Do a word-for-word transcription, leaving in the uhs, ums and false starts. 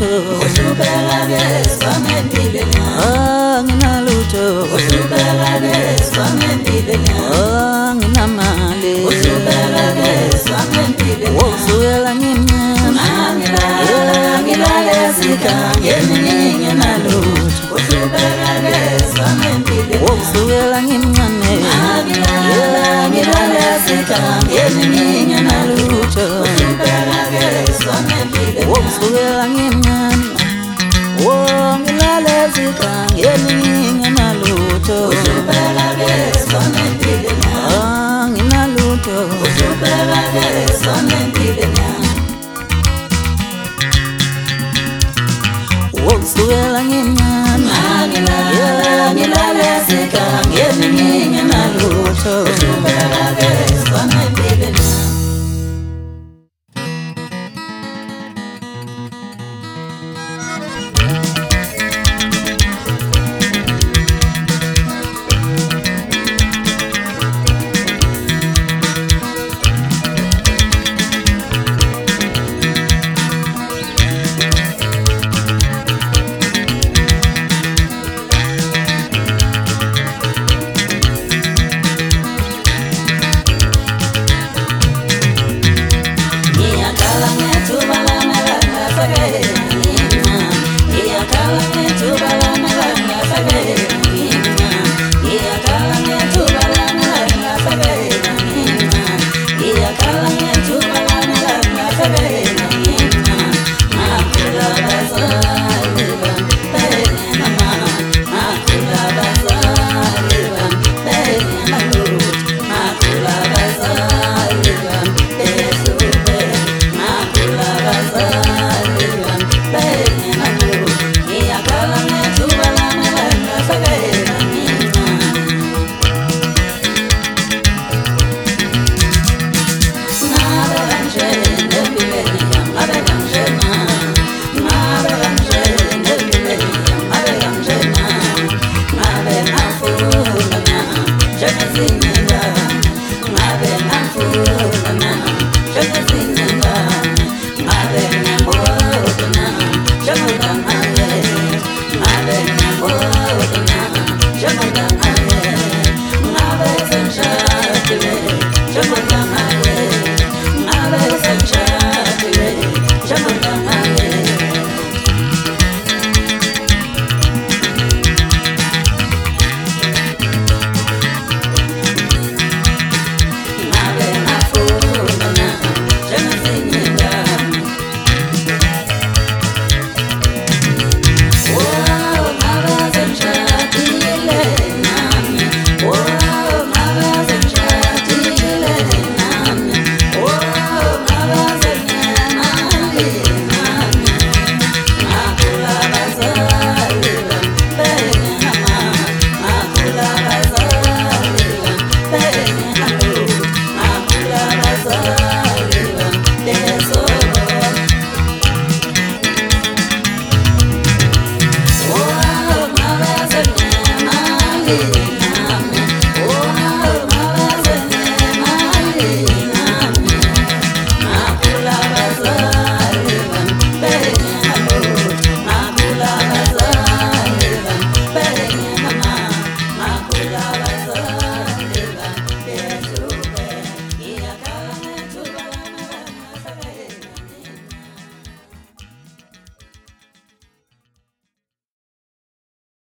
nginalutho uhlupeka ke sangempile ah nginalutho uhlupeka ke sangempile ah nginamali uhlupeka ke sangempile wosuyela ngimncane ngilala ngilala esigangeni nginalutho uhlupeka ke sangempile wosuyela ngimncane ngilala ngilala esigangeni nginalutho uhlupeka ke sangempile wosuyela ngimncane wo ngilala esigangeni nginalutho uhlupeka ke sangempile ah nginalutho uhlupeka ke sangempile wosuyela ngimncane ngilala ngilala esigangeni nginalutho uhlupeka ke